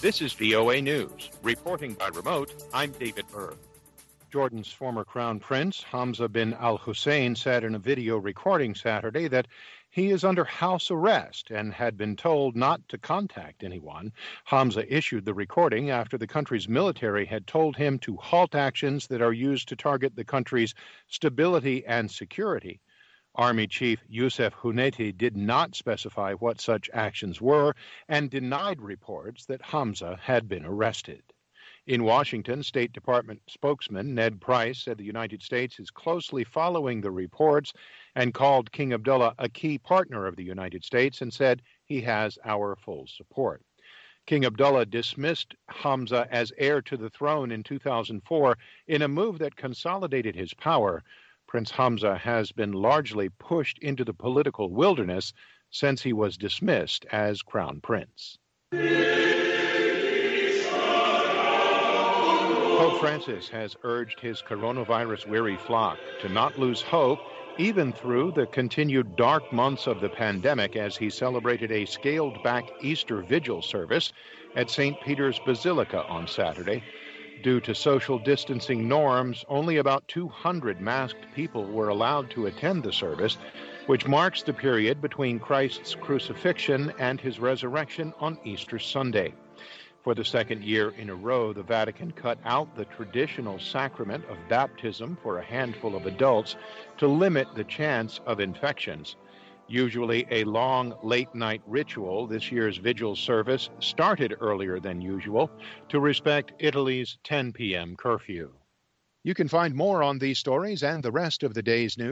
This is VOA News. Reporting by remote, I'm David Burr. Jordan's former crown prince, Hamza bin al-Hussein, said in a video recording Saturday that he is under house arrest and had been told not to contact anyone. Hamza issued the recording after the country's military had told him to halt actions that are used to target the country's stability and security. Army Chief Youssef Huneti did not specify what such actions were and denied reports that Hamza had been arrested. In Washington, State Department spokesman Ned Price said the United States is closely following the reports and called King Abdullah a key partner of the United States and said he has our full support. King Abdullah dismissed Hamza as heir to the throne in 2004 in a move that consolidated his power. Prince Hamza has been largely pushed into the political wilderness since he was dismissed as crown prince. Pope Francis has urged his coronavirus-weary flock to not lose hope even through the continued dark months of the pandemic as he celebrated a scaled-back Easter Vigil service at St. Peter's Basilica on Saturday. Due to social distancing norms, only about 200 masked people were allowed to attend the service, which marks the period between Christ's crucifixion and his resurrection on Easter Sunday. For the second year in a row, the Vatican cut out the traditional sacrament of baptism for a handful of adults to limit the chance of infections. Usually a long, late-night ritual, this year's vigil service started earlier than usual to respect Italy's 10 p.m. curfew. You can find more on these stories and the rest of the day's news